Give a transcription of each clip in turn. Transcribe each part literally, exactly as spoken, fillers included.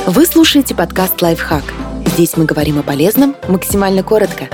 Вы слушаете подкаст «Лайфхак». Здесь мы говорим о полезном максимально коротко.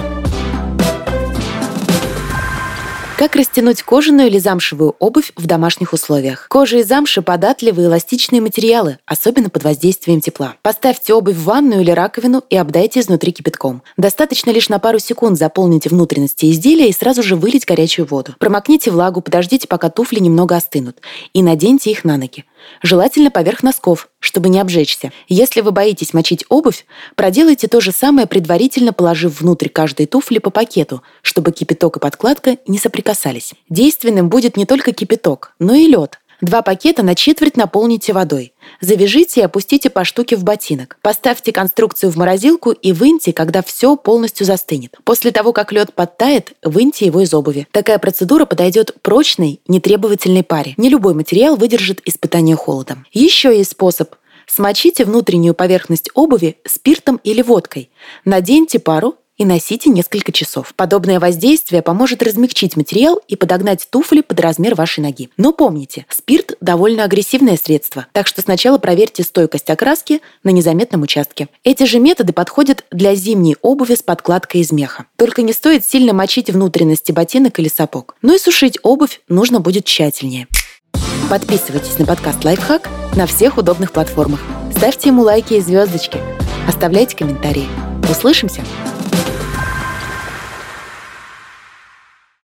Как растянуть кожаную или замшевую обувь в домашних условиях? Кожа и замша – податливые эластичные материалы, особенно под воздействием тепла. Поставьте обувь в ванную или раковину и обдайте изнутри кипятком. Достаточно лишь на пару секунд заполнить внутренности изделия и сразу же вылить горячую воду. Промокните влагу, подождите, пока туфли немного остынут, и наденьте их на ноги. Желательно поверх носков, чтобы не обжечься. Если вы боитесь мочить обувь, проделайте то же самое, предварительно положив внутрь каждой туфли по пакету, чтобы кипяток и подкладка не соприкасались. Действенным будет не только кипяток, но и лед. Два пакета на четверть наполните водой. Завяжите и опустите по штуке в ботинок. Поставьте конструкцию в морозилку и выньте, когда все полностью застынет. После того, как лед подтает, выньте его из обуви. Такая процедура подойдет прочной, нетребовательной паре. Не любой материал выдержит испытание холодом. Еще есть способ. Смочите внутреннюю поверхность обуви спиртом или водкой. Наденьте пару и носите несколько часов. Подобное воздействие поможет размягчить материал и подогнать туфли под размер вашей ноги. Но помните, спирт – довольно агрессивное средство, так что сначала проверьте стойкость окраски на незаметном участке. Эти же методы подходят для зимней обуви с подкладкой из меха. Только не стоит сильно мочить внутренности ботинок или сапог. Но и сушить обувь нужно будет тщательнее. Подписывайтесь на подкаст «Лайфхак» на всех удобных платформах. Ставьте ему лайки и звездочки. Оставляйте комментарии. Услышимся!